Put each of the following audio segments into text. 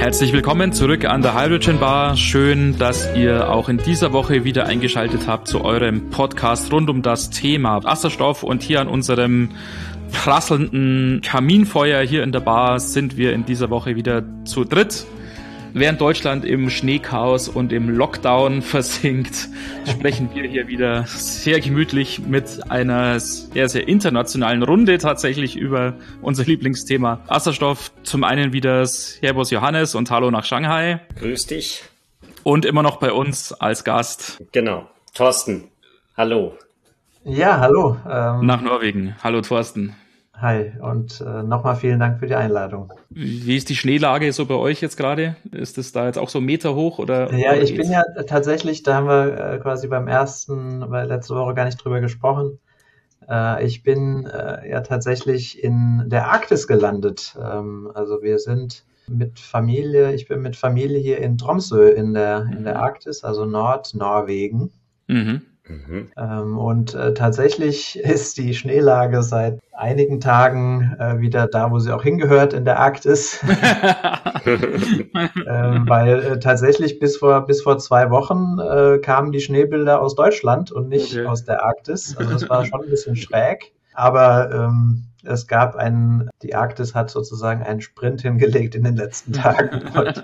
Herzlich willkommen zurück an der Hydrogen Bar. Schön, dass ihr auch in dieser Woche wieder eingeschaltet habt zu eurem Podcast rund um das Thema Wasserstoff. Und hier an unserem prasselnden Kaminfeuer hier in der Bar sind wir in dieser Woche wieder zu dritt. Während Deutschland im Schneechaos und im Lockdown versinkt, sprechen wir hier wieder sehr gemütlich mit einer sehr, sehr internationalen Runde tatsächlich über unser Lieblingsthema Wasserstoff. Zum einen wieder Servus Johannes und Hallo nach Shanghai. Grüß dich. Und immer noch bei uns als Gast. Genau, Thorsten. Hallo. Ja, hallo. Nach Norwegen. Hallo Thorsten. Hi und nochmal vielen Dank für die Einladung. Wie ist die Schneelage so bei euch jetzt gerade? Ist es da jetzt auch so Meter hoch? Oder ich bin ja tatsächlich, da haben wir quasi bei letzte Woche gar nicht drüber gesprochen. Ich bin ja tatsächlich in der Arktis gelandet. Also wir sind ich bin mit Familie hier in Tromsø in der Arktis, also Nordnorwegen. Mhm. Und tatsächlich ist die Schneelage seit einigen Tagen wieder da, wo sie auch hingehört, in der Arktis. Weil tatsächlich bis vor 2 Wochen kamen die Schneebilder aus Deutschland und nicht aus der Arktis. Also das war schon ein bisschen schräg. Aber die Arktis hat sozusagen einen Sprint hingelegt in den letzten Tagen. Und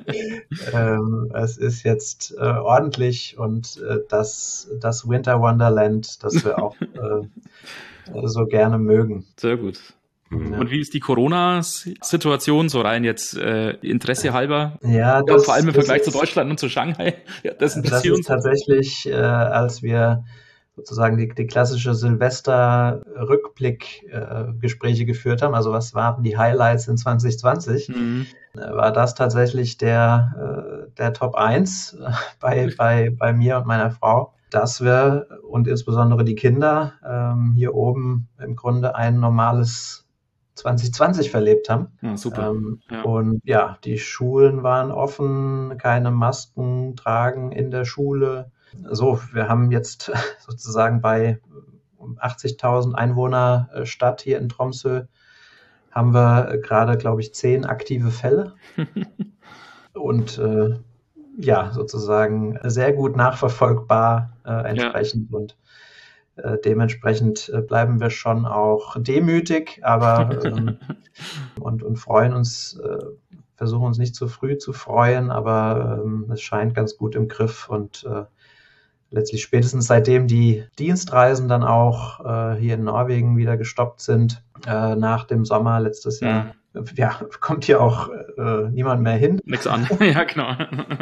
es ist jetzt ordentlich und das Winter Wonderland, das wir auch so gerne mögen. Sehr gut. Ja. Und wie ist die Corona-Situation so rein jetzt Interesse halber? Ja, vor allem im Vergleich zu Deutschland und zu Shanghai. Ja, das ist tatsächlich, als wir sozusagen die klassische Silvester-Rückblick-Gespräche geführt haben, also was waren die Highlights in 2020, war das tatsächlich der Top 1 bei mir und meiner Frau, dass wir und insbesondere die Kinder hier oben im Grunde ein normales 2020 verlebt haben. Ja, super. Und ja, die Schulen waren offen, keine Masken tragen in der Schule. So, wir haben jetzt sozusagen bei 80.000 Einwohner Stadt hier in Tromsø haben wir gerade, glaube ich, 10 aktive Fälle und sozusagen sehr gut nachverfolgbar entsprechend und dementsprechend bleiben wir schon auch demütig, aber und freuen uns, versuchen uns nicht zu früh zu freuen, aber es scheint ganz gut im Griff und letztlich spätestens seitdem die Dienstreisen dann auch hier in Norwegen wieder gestoppt sind, nach dem Sommer letztes Jahr, kommt hier auch niemand mehr hin. Nix an, ja genau.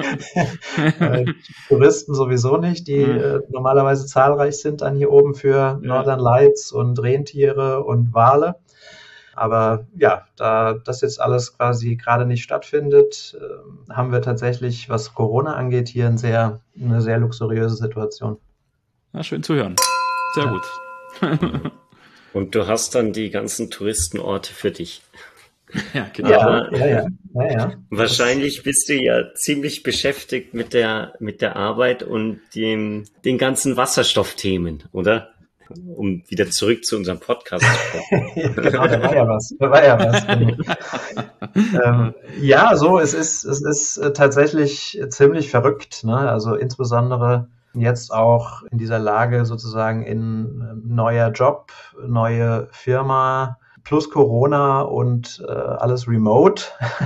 Touristen sowieso nicht, die normalerweise zahlreich sind dann hier oben für Northern Lights und Rentiere und Wale. Aber ja, da das jetzt alles quasi gerade nicht stattfindet, haben wir tatsächlich, was Corona angeht, hier eine sehr luxuriöse Situation. Ja, schön zu hören. Sehr gut. Und du hast dann die ganzen Touristenorte für dich. Ja, genau. Ja. Wahrscheinlich bist du ja ziemlich beschäftigt mit der Arbeit und den ganzen Wasserstoffthemen, oder? Um wieder zurück zu unserem Podcast zu kommen. Genau, da war ja was. Genau. Es ist tatsächlich ziemlich verrückt, ne? Also insbesondere jetzt auch in dieser Lage sozusagen in neuer Job, neue Firma, plus Corona und alles remote.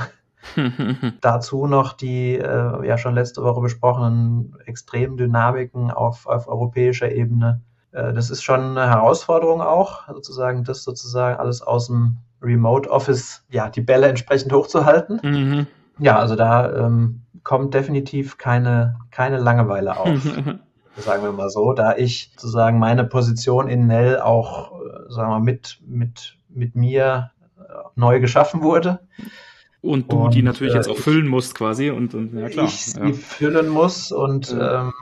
Dazu noch die schon letzte Woche besprochenen extremen Dynamiken auf europäischer Ebene. Das ist schon eine Herausforderung auch, das alles aus dem Remote Office, die Bälle entsprechend hochzuhalten. Mhm. Ja, also da kommt definitiv keine Langeweile auf, sagen wir mal so, da ich sozusagen meine Position in Nel auch, mit mir neu geschaffen wurde. Und du die natürlich jetzt auch füllen musst quasi und ja klar. Die füllen muss und im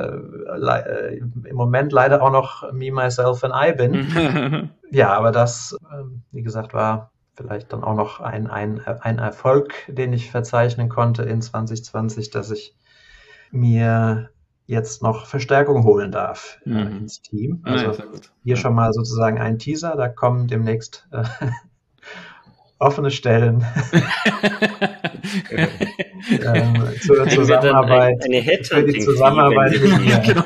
Moment leider auch noch me, myself and I bin. Ja, aber das, wie gesagt, war vielleicht dann auch noch ein Erfolg, den ich verzeichnen konnte in 2020, dass ich mir jetzt noch Verstärkung holen darf ins Team. Also hier schon mal sozusagen ein Teaser, da kommen demnächst offene Stellen zur Zusammenarbeit. Eine für die Zusammenarbeit mit mir. Genau.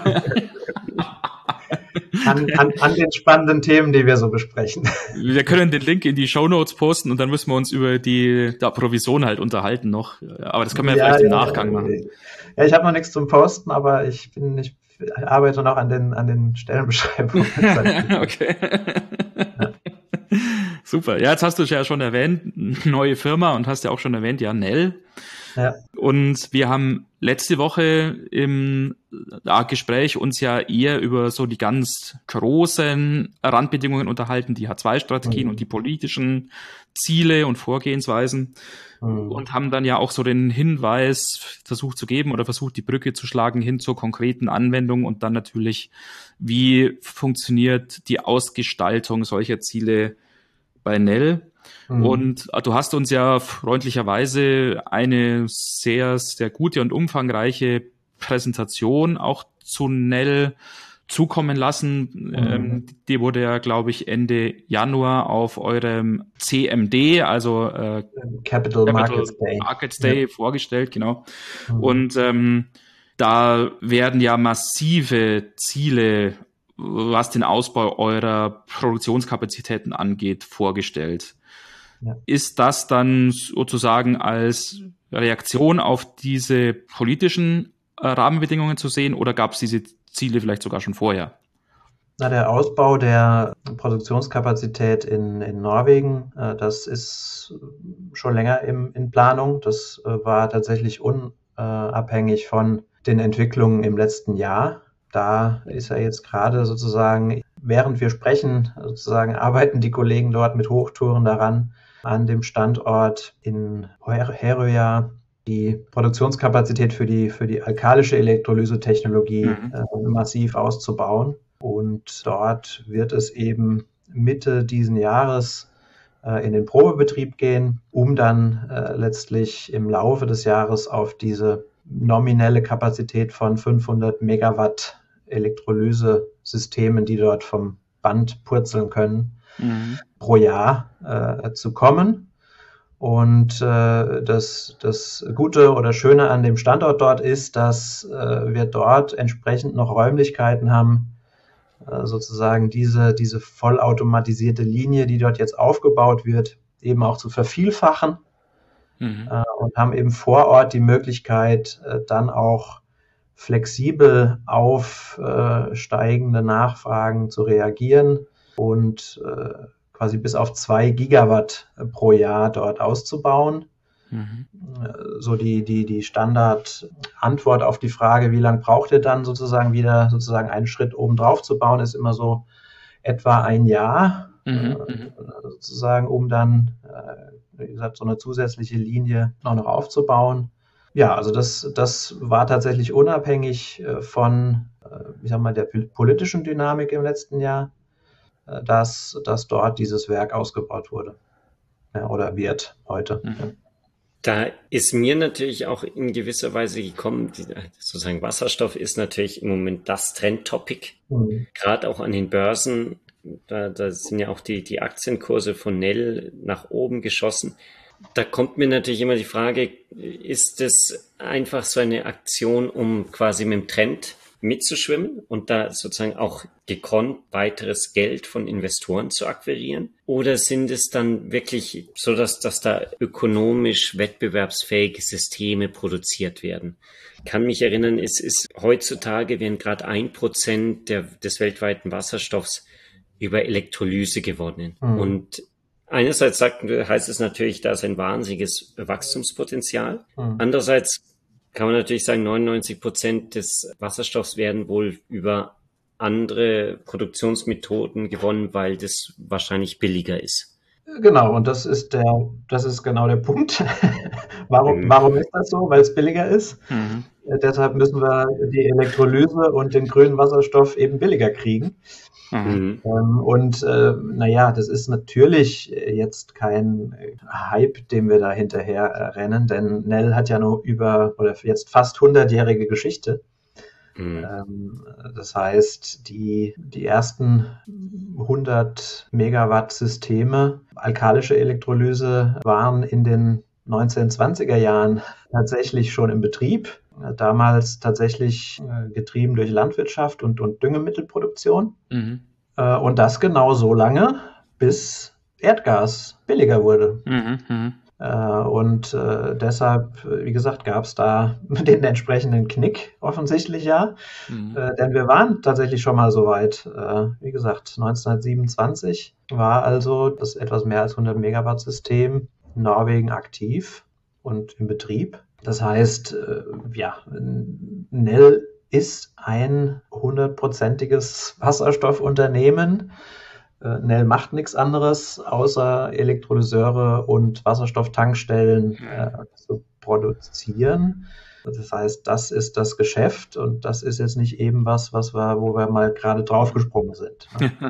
An den spannenden Themen, die wir so besprechen. Wir können den Link in die Shownotes posten und dann müssen wir uns über die Provision halt unterhalten noch. Aber das können wir vielleicht im Nachgang machen. Ja, ich habe noch nichts zum Posten, aber ich arbeite noch an den Stellenbeschreibungen. Okay. Ja. Super. Ja, jetzt hast du es ja schon erwähnt, neue Firma, und hast ja auch schon erwähnt, ja, Nel. Ja. Und wir haben letzte Woche im Gespräch uns ja eher über so die ganz großen Randbedingungen unterhalten, die H2-Strategien und die politischen Ziele und Vorgehensweisen, und haben dann ja auch so den Hinweis versucht zu geben oder versucht, die Brücke zu schlagen hin zur konkreten Anwendung und dann natürlich, wie funktioniert die Ausgestaltung solcher Ziele bei Nel. Und du hast uns ja freundlicherweise eine sehr, sehr gute und umfangreiche Präsentation auch zu Nel zukommen lassen. Die wurde ja, glaube ich, Ende Januar auf eurem CMD, also Capital Markets Day vorgestellt, genau. Und da werden ja massive Ziele, was den Ausbau eurer Produktionskapazitäten angeht, vorgestellt. Ja. Ist das dann sozusagen als Reaktion auf diese politischen Rahmenbedingungen zu sehen, oder gab es diese Ziele vielleicht sogar schon vorher? Na, der Ausbau der Produktionskapazität in Norwegen, das ist schon länger in Planung. Das war tatsächlich unabhängig von den Entwicklungen im letzten Jahr. Da ist ja jetzt gerade sozusagen, während wir sprechen, sozusagen arbeiten die Kollegen dort mit Hochtouren daran, an dem Standort in Herøya die Produktionskapazität für die alkalische Elektrolyse-Technologie massiv auszubauen. Und dort wird es eben Mitte diesen Jahres in den Probebetrieb gehen, um dann letztlich im Laufe des Jahres auf diese nominelle Kapazität von 500 Megawatt Elektrolysesystemen, die dort vom Band purzeln können, pro Jahr zu kommen. Und das Gute oder Schöne an dem Standort dort ist, dass wir dort entsprechend noch Räumlichkeiten haben, sozusagen diese vollautomatisierte Linie, die dort jetzt aufgebaut wird, eben auch zu vervielfachen, und haben eben vor Ort die Möglichkeit, dann auch flexibel auf steigende Nachfragen zu reagieren und quasi bis auf 2 Gigawatt pro Jahr dort auszubauen. So die Standardantwort auf die Frage, wie lange braucht ihr dann sozusagen einen Schritt oben drauf zu bauen, ist immer so etwa ein Jahr, sozusagen, um dann, wie gesagt, so eine zusätzliche Linie auch noch aufzubauen. Ja, also das war tatsächlich unabhängig von, ich sag mal, der politischen Dynamik im letzten Jahr, dass dort dieses Werk ausgebaut wurde, ja, oder wird heute. Da ist mir natürlich auch in gewisser Weise gekommen, sozusagen Wasserstoff ist natürlich im Moment das Trendtopic, gerade auch an den Börsen. Da sind ja auch die Aktienkurse von Nel nach oben geschossen. Da kommt mir natürlich immer die Frage, ist es einfach so eine Aktion, um quasi mit dem Trend mitzuschwimmen und da sozusagen auch gekonnt weiteres Geld von Investoren zu akquirieren? Oder sind es dann wirklich so, dass da ökonomisch wettbewerbsfähige Systeme produziert werden? Ich kann mich erinnern, es ist heutzutage werden gerade 1% des weltweiten Wasserstoffs über Elektrolyse gewonnen. Und einerseits heißt es natürlich, da ist ein wahnsinniges Wachstumspotenzial. Andererseits kann man natürlich sagen, 99% des Wasserstoffs werden wohl über andere Produktionsmethoden gewonnen, weil das wahrscheinlich billiger ist. Genau, und das ist genau der Punkt. Warum ist das so? Weil es billiger ist. Deshalb müssen wir die Elektrolyse und den grünen Wasserstoff eben billiger kriegen. Und das ist natürlich jetzt kein Hype, dem wir da hinterher rennen, denn Nel hat ja nur jetzt fast 100-jährige Geschichte. Das heißt, die ersten 100 Megawatt Systeme, alkalische Elektrolyse, waren in den 1920er Jahren tatsächlich schon im Betrieb. Damals tatsächlich getrieben durch Landwirtschaft und Düngemittelproduktion. Und das genau so lange, bis Erdgas billiger wurde. Und deshalb, wie gesagt, gab es da den entsprechenden Knick, offensichtlich ja. Denn wir waren tatsächlich schon mal so weit. Wie gesagt, 1927 war also das etwas mehr als 100 Megawatt System in Norwegen aktiv und im Betrieb. Das heißt, Nel ist ein 100%iges Wasserstoffunternehmen. Nel macht nichts anderes, außer Elektrolyseure und Wasserstofftankstellen zu produzieren. Das heißt, das ist das Geschäft und das ist jetzt nicht eben wo wir mal gerade draufgesprungen sind.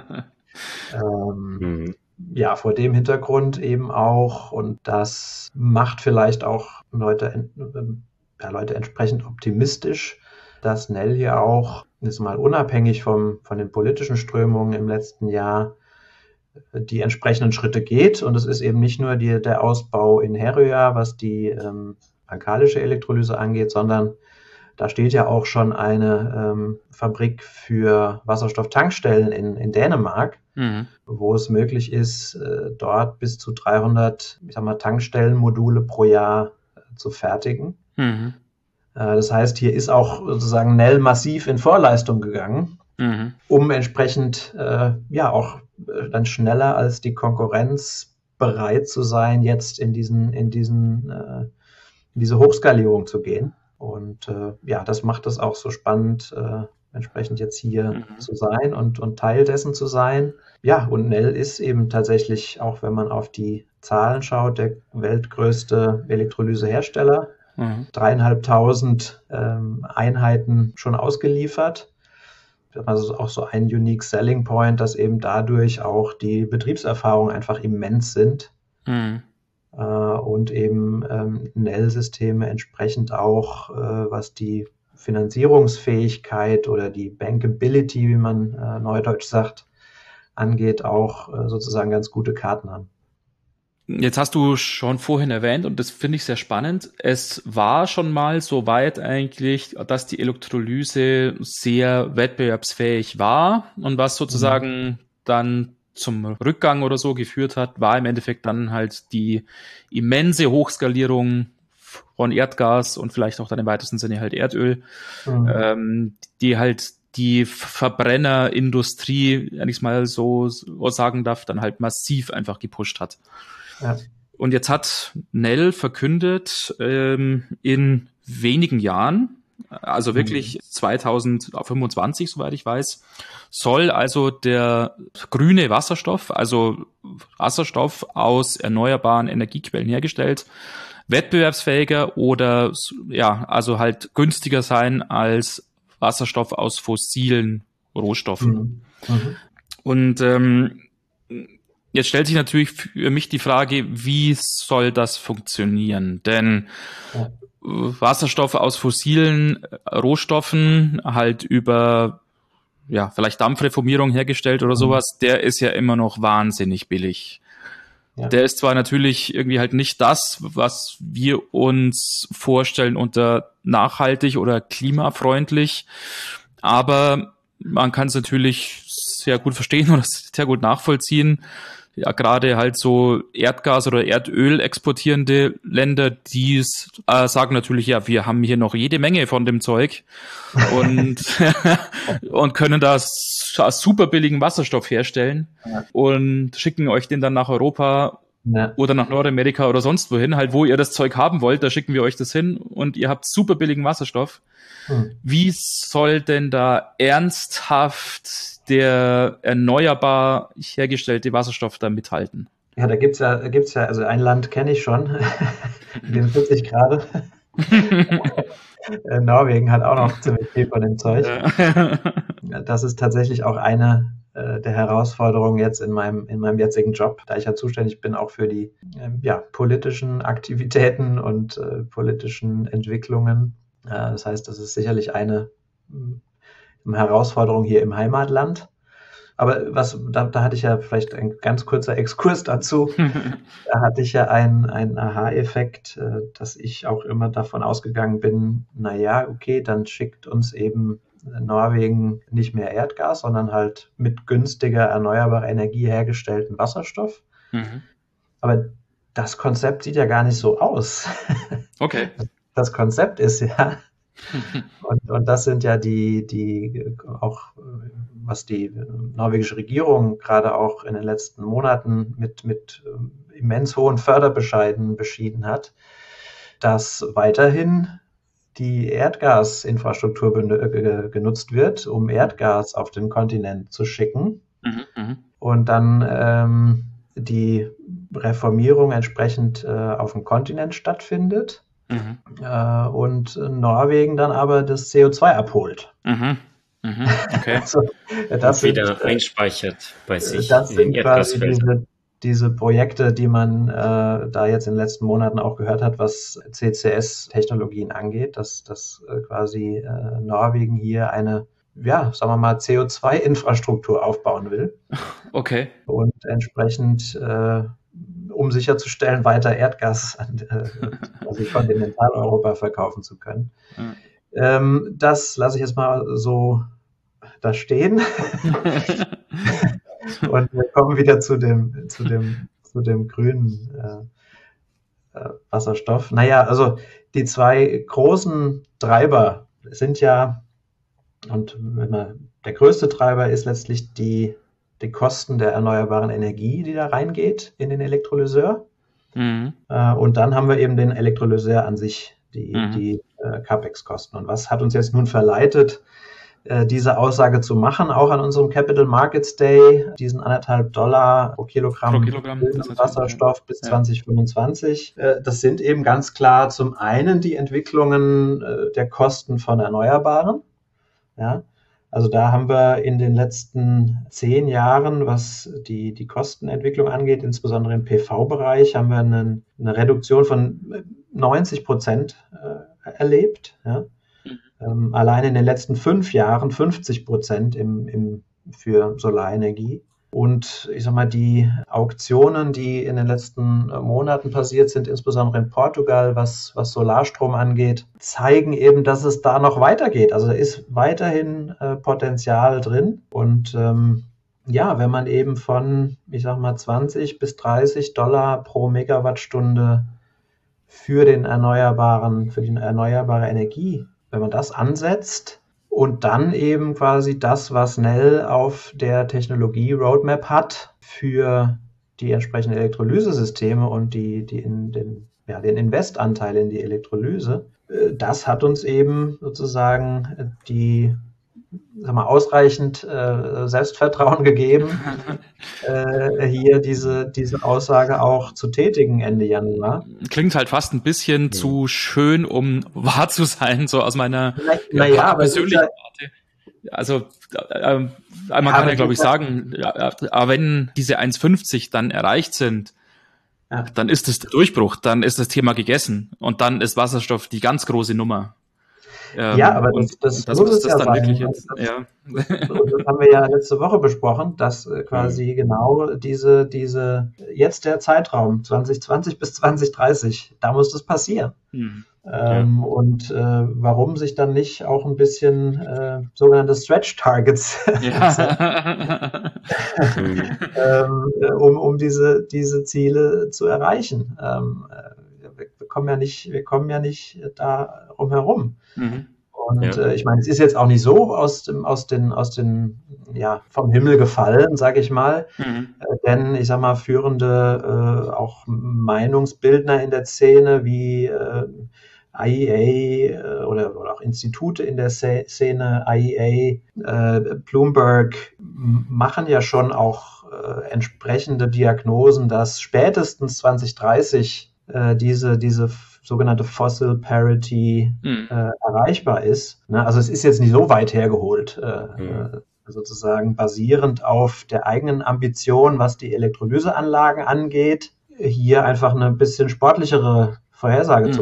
Ja, vor dem Hintergrund eben auch, und das macht vielleicht auch Leute entsprechend optimistisch, dass Nel hier auch, jetzt mal unabhängig von den politischen Strömungen im letzten Jahr, die entsprechenden Schritte geht. Und es ist eben nicht nur der Ausbau in Herøya, was die alkalische Elektrolyse angeht, sondern da steht ja auch schon eine Fabrik für Wasserstofftankstellen in Dänemark, wo es möglich ist, dort bis zu 300 Tankstellenmodule pro Jahr zu fertigen. Das heißt, hier ist auch sozusagen Nel massiv in Vorleistung gegangen, um entsprechend auch dann schneller als die Konkurrenz bereit zu sein, jetzt in diese Hochskalierung zu gehen. Und das macht es auch so spannend, entsprechend jetzt hier zu sein und Teil dessen zu sein. Ja, und Nel ist eben tatsächlich, auch wenn man auf die Zahlen schaut, der weltgrößte Elektrolysehersteller. 3.500 Einheiten schon ausgeliefert. Also auch so ein Unique Selling Point, dass eben dadurch auch die Betriebserfahrungen einfach immens sind. Und eben Nel-Systeme entsprechend auch, was die Finanzierungsfähigkeit oder die Bankability, wie man neudeutsch sagt, angeht, auch sozusagen ganz gute Karten haben. Jetzt hast du schon vorhin erwähnt, und das finde ich sehr spannend, es war schon mal so weit eigentlich, dass die Elektrolyse sehr wettbewerbsfähig war, und was sozusagen dann zum Rückgang oder so geführt hat, war im Endeffekt dann halt die immense Hochskalierung von Erdgas und vielleicht auch dann im weitesten Sinne halt Erdöl, die halt die Verbrennerindustrie, wenn ich es mal so sagen darf, dann halt massiv einfach gepusht hat. Ja. Und jetzt hat Nel verkündet, in wenigen Jahren, also wirklich 2025, soweit ich weiß, soll also der grüne Wasserstoff, also Wasserstoff aus erneuerbaren Energiequellen hergestellt, wettbewerbsfähiger oder also halt günstiger sein als Wasserstoff aus fossilen Rohstoffen. Und jetzt stellt sich natürlich für mich die Frage, wie soll das funktionieren? Denn Wasserstoff aus fossilen Rohstoffen halt über vielleicht Dampfreformierung hergestellt oder sowas, der ist ja immer noch wahnsinnig billig. Ja. Der ist zwar natürlich irgendwie halt nicht das, was wir uns vorstellen unter nachhaltig oder klimafreundlich, aber man kann es natürlich sehr gut verstehen oder sehr gut nachvollziehen. Ja, gerade halt so Erdgas oder Erdöl exportierende Länder, die sagen natürlich, ja, wir haben hier noch jede Menge von dem Zeug und können da super billigen Wasserstoff herstellen und schicken euch den dann nach Europa oder nach Nordamerika oder sonst wohin, halt wo ihr das Zeug haben wollt, da schicken wir euch das hin und ihr habt super billigen Wasserstoff. Wie soll denn da ernsthaft der erneuerbar hergestellte Wasserstoff da mithalten? Ja, da gibt's ja, also ein Land kenne ich schon, den sitze ich gerade. Norwegen hat auch noch ziemlich viel von dem Zeug. Das ist tatsächlich auch eine der Herausforderungen jetzt in meinem jetzigen Job, da ich ja zuständig bin auch für die politischen Aktivitäten und politischen Entwicklungen. Das heißt, das ist sicherlich eine Herausforderung hier im Heimatland. Aber da hatte ich ja vielleicht ein ganz kurzer Exkurs dazu. Da hatte ich ja einen Aha-Effekt, dass ich auch immer davon ausgegangen bin, naja, okay, dann schickt uns eben Norwegen nicht mehr Erdgas, sondern halt mit günstiger erneuerbarer Energie hergestellten Wasserstoff. Mhm. Aber das Konzept sieht ja gar nicht so aus. Okay. Das Konzept ist ja, und das sind ja die auch, was die norwegische Regierung gerade auch in den letzten Monaten mit immens hohen Förderbescheiden beschieden hat, dass weiterhin die Erdgasinfrastruktur genutzt wird, um Erdgas auf den Kontinent zu schicken. Und dann die Reformierung entsprechend auf dem Kontinent stattfindet. Und Norwegen dann aber das CO2 abholt. Okay. Also, das wieder einspeichert bei sich. Das sind quasi diese Projekte, die man da jetzt in den letzten Monaten auch gehört hat, was CCS-Technologien angeht, dass quasi Norwegen hier eine, ja, sagen wir mal, CO2-Infrastruktur aufbauen will. Okay. Und entsprechend um sicherzustellen, weiter Erdgas quasi Kontinentaleuropa verkaufen zu können. Das lasse ich jetzt mal so da stehen. Und wir kommen wieder zu dem grünen Wasserstoff. Naja, also die zwei großen Treiber sind ja, und der größte Treiber ist letztlich die Kosten der erneuerbaren Energie, die da reingeht in den Elektrolyseur. Und dann haben wir eben den Elektrolyseur an sich, die CapEx-Kosten. Und was hat uns jetzt nun verleitet, diese Aussage zu machen, auch an unserem Capital Markets Day, diesen $1,5 pro Kilogramm Wasserstoff bis 2025. Das sind eben ganz klar zum einen die Entwicklungen der Kosten von Erneuerbaren. Ja, also da haben wir in den letzten 10 Jahren, was die Kostenentwicklung angeht, insbesondere im PV-Bereich, haben wir eine Reduktion von 90% erlebt. Ja. Allein in den letzten 5 Jahren 50% für Solarenergie. Und ich sag mal, die Auktionen, die in den letzten Monaten passiert sind, insbesondere in Portugal, was Solarstrom angeht, zeigen eben, dass es da noch weitergeht. Also da ist weiterhin Potenzial drin. Und wenn man eben von, ich sag mal, $20 bis $30 pro Megawattstunde für die erneuerbare Energie, wenn man das ansetzt und dann eben quasi das, was Nel auf der Technologie-Roadmap hat für die entsprechenden Elektrolysesysteme und den Investanteil in die Elektrolyse, das hat uns eben sozusagen ausreichend Selbstvertrauen gegeben, hier diese Aussage auch zu tätigen Ende Januar. Klingt halt fast ein bisschen zu schön, um wahr zu sein, so aus meiner persönlichen Warte. Also man kann ja, glaube ich, sagen, aber wenn diese 1,50 dann erreicht sind, dann ist es der Durchbruch, dann ist das Thema gegessen und dann ist Wasserstoff die ganz große Nummer. Aber das muss es ja sein. Das haben wir ja letzte Woche besprochen, dass quasi genau jetzt der Zeitraum 2020 bis 2030, da muss das passieren. Und warum sich dann nicht auch ein bisschen sogenannte Stretch Targets um diese Ziele zu erreichen. Wir kommen ja nicht da rumherum. Und ich meine, es ist jetzt auch nicht so vom Himmel gefallen, sage ich mal. Denn ich sag mal, führende auch Meinungsbildner in der Szene wie IEA oder auch Institute in der Szene, IEA, Bloomberg, machen ja schon auch entsprechende Diagnosen, dass spätestens 2030 diese sogenannte Fossil Parity erreichbar ist. Ne? Also es ist jetzt nicht so weit hergeholt, sozusagen basierend auf der eigenen Ambition, was die Elektrolyseanlagen angeht, hier einfach eine bisschen sportlichere Vorhersage zu machen.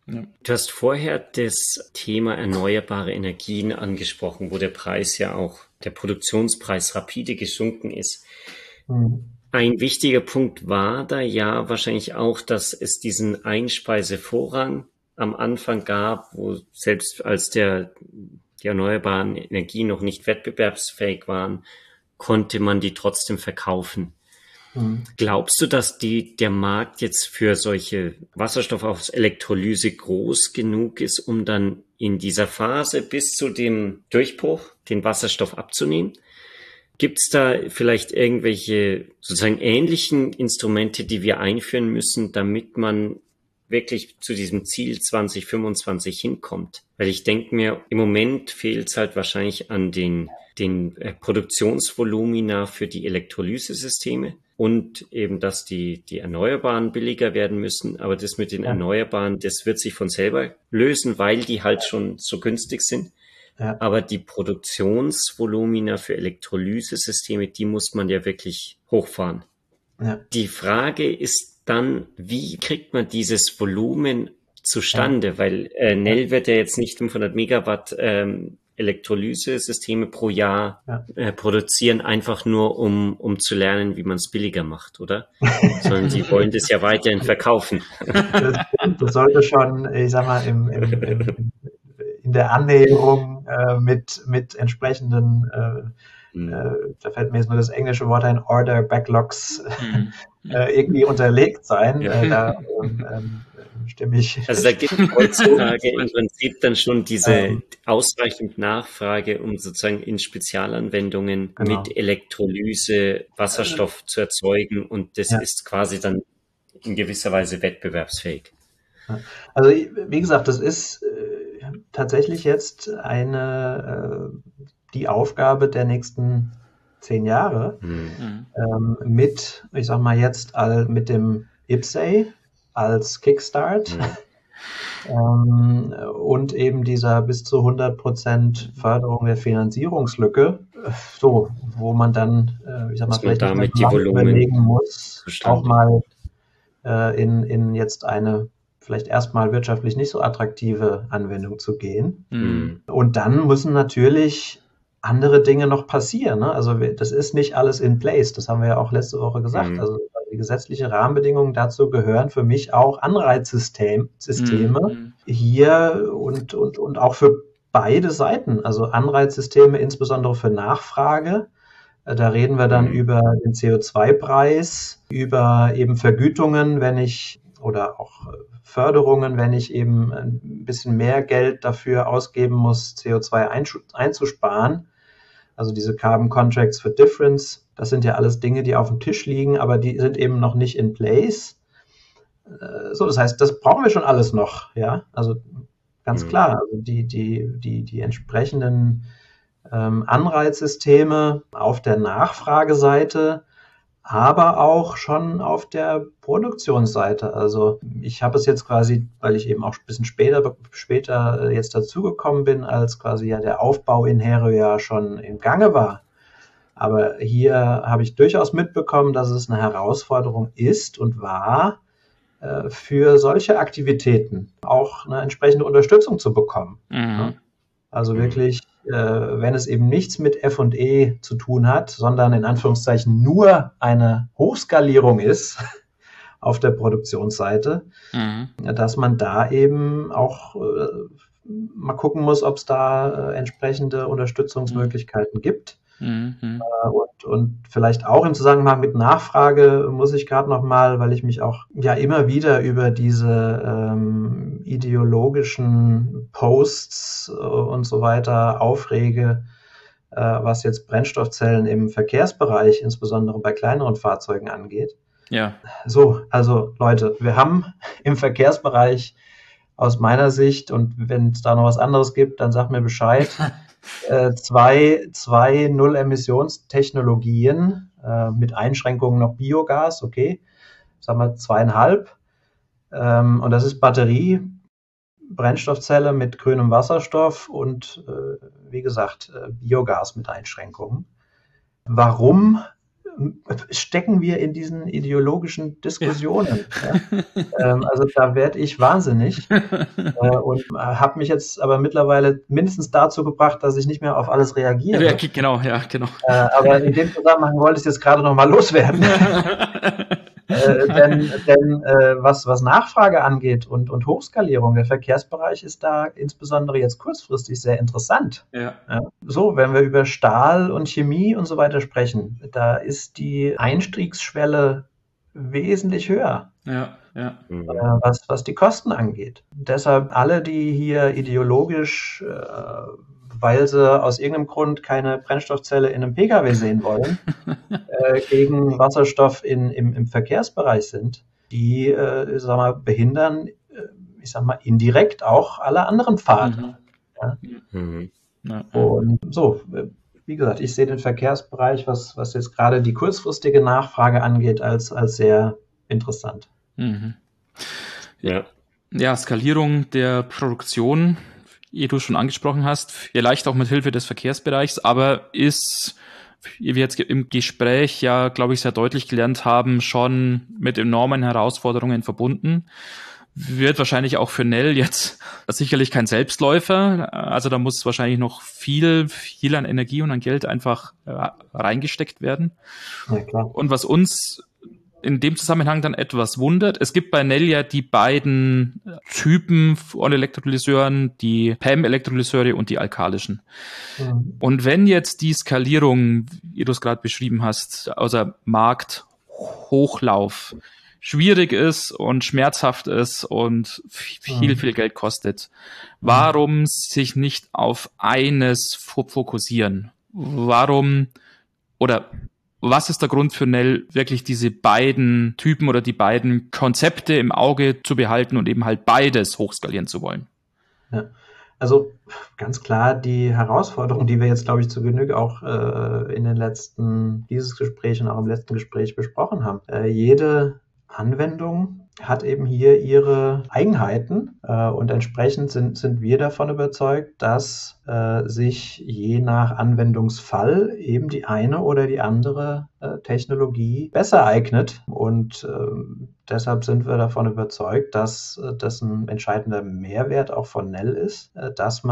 Ja. Du hast vorher das Thema erneuerbare Energien angesprochen, wo der Produktionspreis rapide gesunken ist. Ein wichtiger Punkt war da ja wahrscheinlich auch, dass es diesen Einspeisevorrang am Anfang gab, wo selbst als die erneuerbaren Energien noch nicht wettbewerbsfähig waren, konnte man die trotzdem verkaufen. Glaubst du, dass der Markt jetzt für solche Wasserstoff aus Elektrolyse groß genug ist, um dann in dieser Phase bis zu dem Durchbruch den Wasserstoff abzunehmen? Gibt es da vielleicht irgendwelche sozusagen ähnlichen Instrumente, die wir einführen müssen, damit man wirklich zu diesem Ziel 2025 hinkommt? Weil ich denke mir, im Moment fehlt es halt wahrscheinlich an den Produktionsvolumina für die Elektrolysesysteme und eben, dass die Erneuerbaren billiger werden müssen. Aber das mit den Erneuerbaren, das wird sich von selber lösen, weil die halt schon so günstig sind. Ja. Aber die Produktionsvolumina für Elektrolysesysteme, die muss man ja wirklich hochfahren. Ja. Die Frage ist dann, wie kriegt man dieses Volumen zustande? Ja. Weil Nel wird ja jetzt nicht 500 Megawatt Elektrolysesysteme pro Jahr produzieren, einfach nur um zu lernen, wie man es billiger macht, oder? Sondern die wollen das ja weiterhin verkaufen. Das sollte schon, ich sag mal, in der Annäherung mit entsprechenden, da fällt mir jetzt nur das englische Wort ein, Order Backlogs irgendwie unterlegt sein. Da stimme ich. Also da gibt es heutzutage im Prinzip dann schon diese ausreichend Nachfrage, um sozusagen in Spezialanwendungen mit Elektrolyse Wasserstoff zu erzeugen, und das ist quasi dann in gewisser Weise wettbewerbsfähig. Also wie gesagt, das ist tatsächlich jetzt die Aufgabe der nächsten 10 Jahre mit, ich sag mal jetzt mit dem IPCEI als Kickstart und eben dieser bis zu 100% Förderung der Finanzierungslücke, so, wo man dann, ich sag mal, vielleicht damit die Volumen überlegen muss, auch mal in jetzt eine vielleicht erstmal wirtschaftlich nicht so attraktive Anwendung zu gehen. Und dann müssen natürlich andere Dinge noch passieren. Ne? Also das ist nicht alles in place. Das haben wir ja auch letzte Woche gesagt. Also die gesetzlichen Rahmenbedingungen dazu gehören für mich auch Anreizsysteme hier und auch für beide Seiten. Also Anreizsysteme insbesondere für Nachfrage. Da reden wir dann über den CO2-Preis, über eben Vergütungen, oder auch Förderungen, wenn ich eben ein bisschen mehr Geld dafür ausgeben muss, CO2 einzusparen. Also diese Carbon Contracts for Difference, das sind ja alles Dinge, die auf dem Tisch liegen, aber die sind eben noch nicht in place. So, das heißt, das brauchen wir schon alles noch, ja. Also ganz klar, also die entsprechenden Anreizsysteme auf der Nachfrageseite, aber auch schon auf der Produktionsseite. Also ich habe es jetzt quasi, weil ich eben auch ein bisschen später jetzt dazugekommen bin, als quasi ja der Aufbau in Hero ja schon im Gange war. Aber hier habe ich durchaus mitbekommen, dass es eine Herausforderung ist und war, für solche Aktivitäten auch eine entsprechende Unterstützung zu bekommen. Also wirklich, wenn es eben nichts mit F&E zu tun hat, sondern in Anführungszeichen nur eine Hochskalierung ist auf der Produktionsseite, dass man da eben auch mal gucken muss, ob es da entsprechende Unterstützungsmöglichkeiten gibt. Und vielleicht auch im Zusammenhang mit Nachfrage muss ich gerade nochmal, weil ich mich auch ja immer wieder über diese ideologischen Posts und so weiter aufrege, was jetzt Brennstoffzellen im Verkehrsbereich, insbesondere bei kleineren Fahrzeugen angeht. Ja. So, also Leute, wir haben im Verkehrsbereich aus meiner Sicht, und wenn es da noch was anderes gibt, dann sagt mir Bescheid, zwei Null-Emissions-Technologien mit Einschränkungen noch Biogas, okay, sagen wir 2,5. Und das ist Batterie, Brennstoffzelle mit grünem Wasserstoff und wie gesagt Biogas mit Einschränkungen. Warum stecken wir in diesen ideologischen Diskussionen. Ja. Also da werde ich wahnsinnig und habe mich jetzt aber mittlerweile mindestens dazu gebracht, dass ich nicht mehr auf alles reagiere. Ja, genau. Aber in dem Zusammenhang wollte ich es jetzt gerade noch mal loswerden. Denn was Nachfrage angeht und Hochskalierung, der Verkehrsbereich ist da insbesondere jetzt kurzfristig sehr interessant. Ja. So, wenn wir über Stahl und Chemie und so weiter sprechen, da ist die Einstiegsschwelle wesentlich höher. Ja. Was die Kosten angeht. Deshalb alle, die hier ideologisch, weil sie aus irgendeinem Grund keine Brennstoffzelle in einem Pkw sehen wollen, gegen Wasserstoff im Verkehrsbereich sind, die behindern, indirekt auch alle anderen Pfade. Ja. Und so, wie gesagt, ich sehe den Verkehrsbereich, was jetzt gerade die kurzfristige Nachfrage angeht, als sehr interessant. Ja, Skalierung der Produktion, wie du schon angesprochen hast, vielleicht auch mit Hilfe des Verkehrsbereichs, aber ist, wie wir jetzt im Gespräch ja, glaube ich, sehr deutlich gelernt haben, schon mit enormen Herausforderungen verbunden. Wird wahrscheinlich auch für Nel jetzt sicherlich kein Selbstläufer. Also da muss wahrscheinlich noch viel an Energie und an Geld einfach reingesteckt werden. Ja, klar. Und was uns in dem Zusammenhang dann etwas wundert, es gibt bei Nel ja die beiden Typen von Elektrolyseuren, die PEM-Elektrolyseure und die alkalischen. Und wenn jetzt die Skalierung, wie du es gerade beschrieben hast, außer Markthochlauf schwierig ist und schmerzhaft ist und viel Geld kostet, warum sich nicht auf eines fokussieren? Was ist der Grund für Nel, wirklich diese beiden Typen oder die beiden Konzepte im Auge zu behalten und eben halt beides hochskalieren zu wollen? Ja, also ganz klar die Herausforderung, die wir jetzt, glaube ich, zu Genüge auch dieses Gespräch und auch im letzten Gespräch besprochen haben. Jede Anwendung hat eben hier ihre Eigenheiten und entsprechend sind wir davon überzeugt, dass sich je nach Anwendungsfall eben die eine oder die andere Technologie besser eignet und deshalb sind wir davon überzeugt, dass das ein entscheidender Mehrwert auch von Nel ist, dass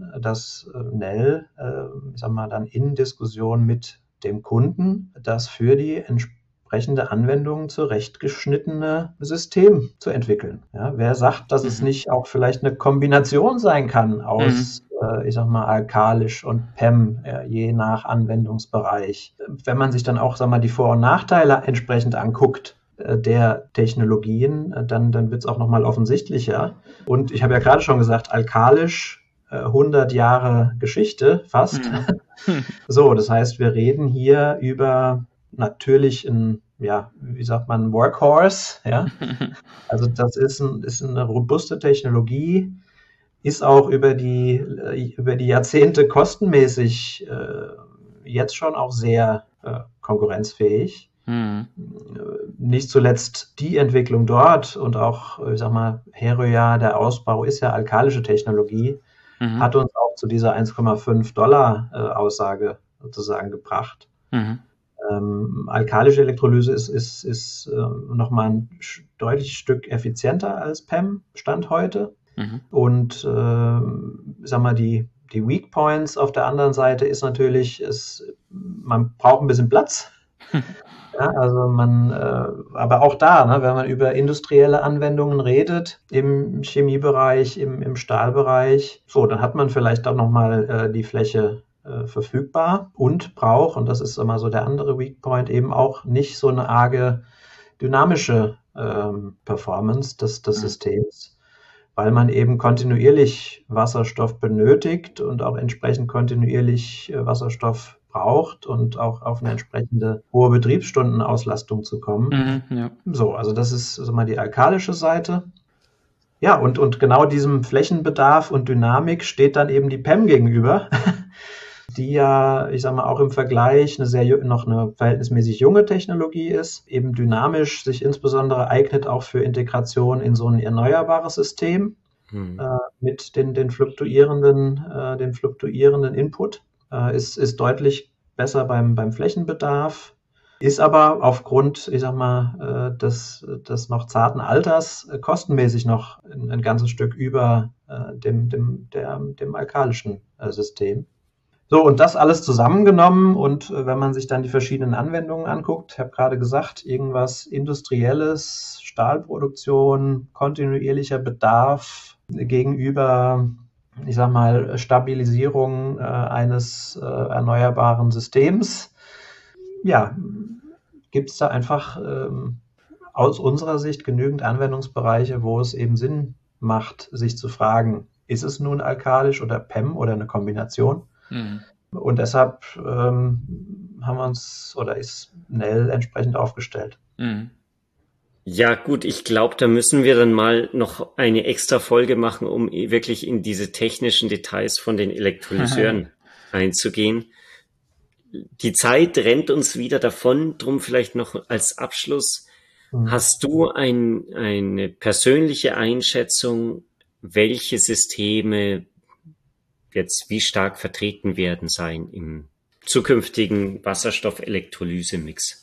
Nel, dann in Diskussion mit dem Kunden das für die entsprechende Anwendungen zurechtgeschnittene System zu entwickeln. Ja, wer sagt, dass es nicht auch vielleicht eine Kombination sein kann aus, alkalisch und PEM, je nach Anwendungsbereich. Wenn man sich dann auch, die Vor- und Nachteile entsprechend anguckt, der Technologien, dann wird es auch nochmal offensichtlicher. Und ich habe ja gerade schon gesagt, alkalisch 100 Jahre Geschichte fast. So, das heißt, wir reden hier über natürlich ein Workhorse, ja. Also das ist eine robuste Technologie, ist auch über die Jahrzehnte kostenmäßig jetzt schon auch sehr konkurrenzfähig. Nicht zuletzt die Entwicklung dort und auch, Heroia, der Ausbau ist ja alkalische Technologie, hat uns auch zu dieser $1,5 Aussage sozusagen gebracht. Alkalische Elektrolyse ist nochmal ein deutliches Stück effizienter als PEM Stand heute. Und die Weak Points auf der anderen Seite ist natürlich, man braucht ein bisschen Platz. Ja, also aber auch da, wenn man über industrielle Anwendungen redet, im Chemiebereich, im Stahlbereich, so, dann hat man vielleicht auch nochmal die Fläche verfügbar und braucht, und das ist immer so der andere Weak Point, eben auch nicht so eine arge dynamische Performance des Systems, weil man eben kontinuierlich Wasserstoff benötigt und auch entsprechend kontinuierlich Wasserstoff braucht und auch auf eine entsprechende hohe Betriebsstundenauslastung zu kommen. So, also das ist mal die alkalische Seite. Ja, und genau diesem Flächenbedarf und Dynamik steht dann eben die PEM gegenüber, die ja, auch im Vergleich noch eine verhältnismäßig junge Technologie ist, eben dynamisch sich insbesondere eignet auch für Integration in so ein erneuerbares System mit den fluktuierenden Input, ist deutlich besser beim Flächenbedarf ist aber aufgrund, ich sag mal, des noch zarten Alters kostenmäßig noch ein ganzes Stück über dem alkalischen System. So, und das alles zusammengenommen und wenn man sich dann die verschiedenen Anwendungen anguckt, ich habe gerade gesagt, irgendwas Industrielles, Stahlproduktion, kontinuierlicher Bedarf gegenüber, ich sag mal, Stabilisierung eines erneuerbaren Systems. Ja, gibt es da einfach aus unserer Sicht genügend Anwendungsbereiche, wo es eben Sinn macht, sich zu fragen, ist es nun alkalisch oder PEM oder eine Kombination? Mhm. Und deshalb haben wir uns oder ist Nell entsprechend aufgestellt. Mhm. Ja gut, ich glaube, da müssen wir dann mal noch eine extra Folge machen, um wirklich in diese technischen Details von den Elektrolyseuren einzugehen. Die Zeit rennt uns wieder davon, drum vielleicht noch als Abschluss. Hast du eine persönliche Einschätzung, welche Systeme jetzt wie stark vertreten werden sein im zukünftigen Wasserstoff-Elektrolyse-Mix?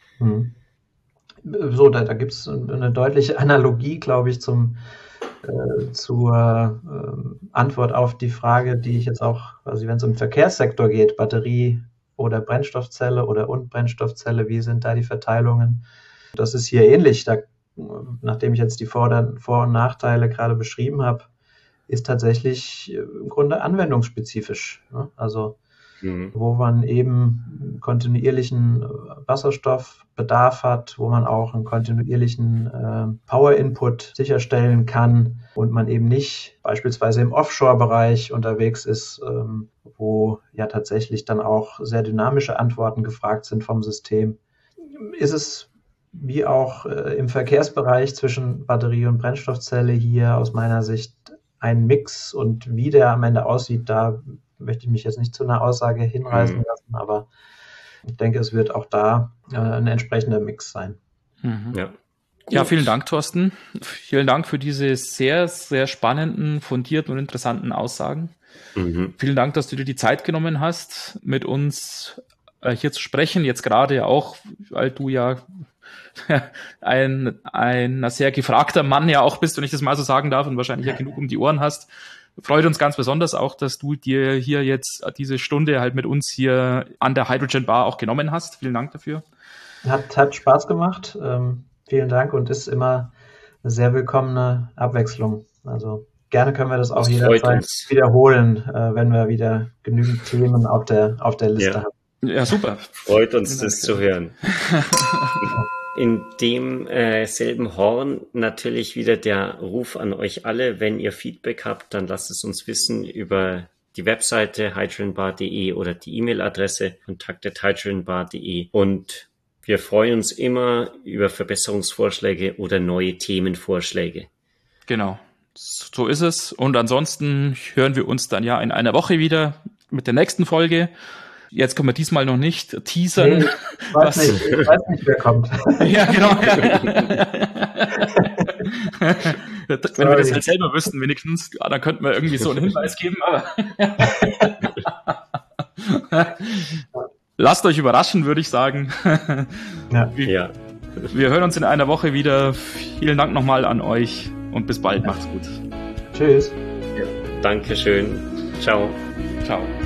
So, da gibt es eine deutliche Analogie, glaube ich, zur Antwort auf die Frage, die ich jetzt auch, also wenn es um den Verkehrssektor geht, Batterie oder Brennstoffzelle oder und Brennstoffzelle, wie sind da die Verteilungen? Das ist hier ähnlich. Nachdem ich jetzt die Vor- und Nachteile gerade beschrieben habe, ist tatsächlich im Grunde anwendungsspezifisch. Ne? Also wo man eben kontinuierlichen Wasserstoffbedarf hat, wo man auch einen kontinuierlichen Power-Input sicherstellen kann und man eben nicht beispielsweise im Offshore-Bereich unterwegs ist, wo ja tatsächlich dann auch sehr dynamische Antworten gefragt sind vom System. Ist es wie auch im Verkehrsbereich zwischen Batterie und Brennstoffzelle hier aus meiner Sicht ein Mix, und wie der am Ende aussieht, da möchte ich mich jetzt nicht zu einer Aussage hinreißen lassen, aber ich denke, es wird auch da ein entsprechender Mix sein. Ja, vielen Dank, Thorsten. Vielen Dank für diese sehr, sehr spannenden, fundierten und interessanten Aussagen. Vielen Dank, dass du dir die Zeit genommen hast, mit uns hier zu sprechen. Jetzt gerade auch, weil du ja ein sehr gefragter Mann ja auch bist, wenn ich das mal so sagen darf, und wahrscheinlich ja genug um die Ohren hast. Freut uns ganz besonders auch, dass du dir hier jetzt diese Stunde halt mit uns hier an der Hydrogen Bar auch genommen hast. Vielen Dank dafür. Hat Spaß gemacht. Vielen Dank, und ist immer eine sehr willkommene Abwechslung. Also gerne können wir das auch jederzeit wiederholen, wenn wir wieder genügend Themen auf der Liste haben. Ja, super. Freut uns, das zu hören. In dem selben Horn natürlich wieder der Ruf an euch alle. Wenn ihr Feedback habt, dann lasst es uns wissen über die Webseite hydrogenbar.de oder die E-Mail-Adresse kontakt@hydrogenbar.de. Und wir freuen uns immer über Verbesserungsvorschläge oder neue Themenvorschläge. Genau, so ist es. Und ansonsten hören wir uns dann ja in einer Woche wieder mit der nächsten Folge. Jetzt können wir diesmal noch nicht teasern. Nee, ich weiß nicht, wer kommt. Ja, genau. Wenn wir das halt selber wüssten, wenigstens, dann könnten wir irgendwie so einen Hinweis geben. Aber lasst euch überraschen, würde ich sagen. Ja. Wir hören uns in einer Woche wieder. Vielen Dank nochmal an euch und bis bald. Macht's gut. Tschüss. Ja, Dankeschön. Ciao. Ciao.